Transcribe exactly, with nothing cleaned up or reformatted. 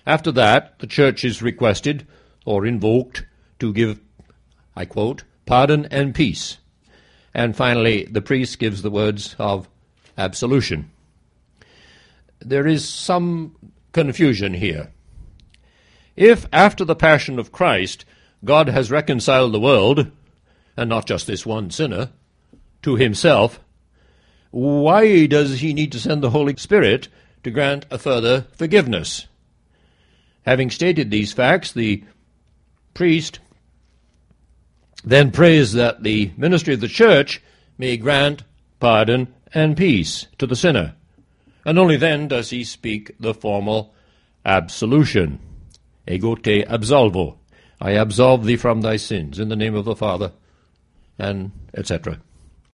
After that, the Church is requested or invoked to give, I quote, pardon and peace. And finally, the priest gives the words of absolution. There is some confusion here. If, after the passion of Christ, God has reconciled the world, and not just this one sinner, to himself, why does he need to send the Holy Spirit to grant a further forgiveness? Having stated these facts, the priest then prays that the ministry of the Church may grant pardon and peace to the sinner. And only then does he speak the formal absolution. Ego te absolvo. I absolve thee from thy sins, in the name of the Father, and et cetera.